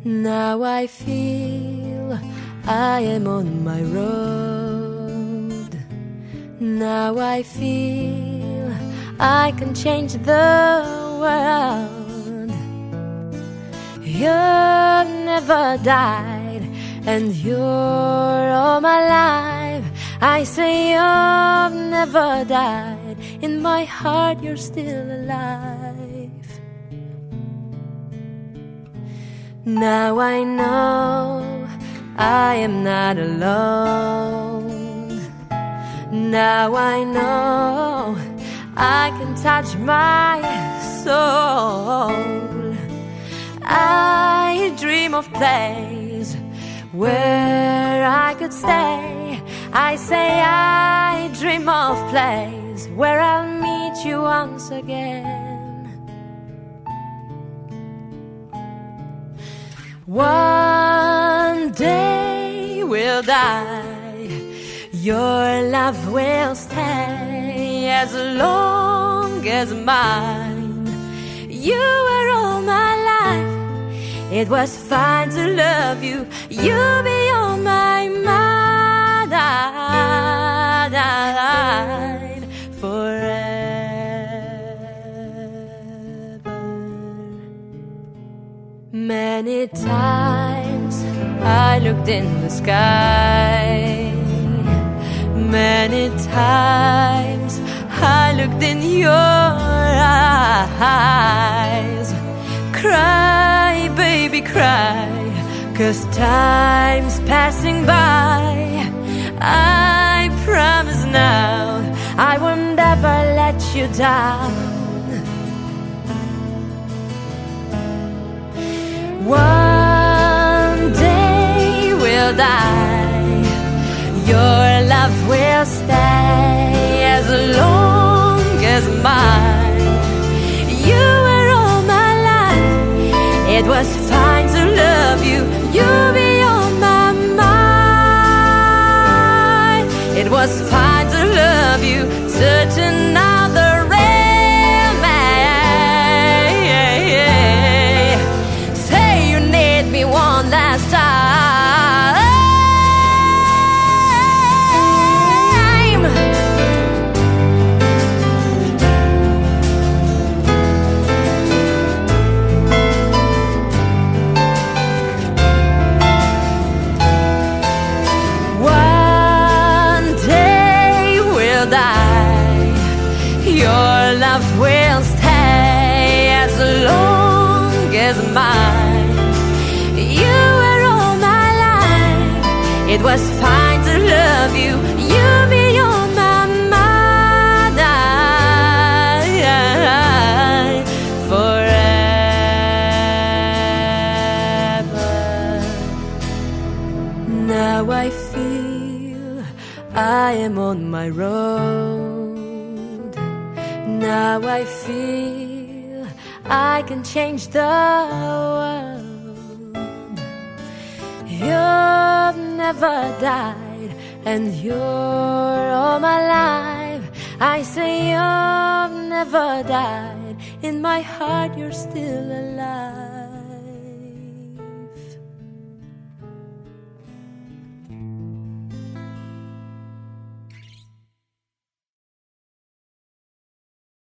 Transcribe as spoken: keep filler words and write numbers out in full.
Now I feel I am on my road. Now I feel I can change the world. You've never died, and you're all my life. I say you've never died. In my heart you're still alive. Now I know I am not alone. Now I know I can touch my soul. I dream of place where I could stay. I say I dream of place where I'll meet you once again. One day we'll die. Your love will stay as long as mine. You were all my life. It was fine to love you. You be on my mind forever. Many times I looked in the sky. Many times I looked in your eyes. Cry, baby, cry, 'cause time's passing by. I promise now I will never let you down. One day we'll die. Your love will stay as long as mine. You were all my life. It was fine to love you. You be on my mind. It was fine to love you. Such another real man. Say you need me one last time. Your love will stay as long as mine. You were all my life. It was fine to love you. You be on my mind forever. Now I feel I am on my road. Now I feel I can change the world. You've never died, and you're all my life. I say you've never died. In my heart you're still alive.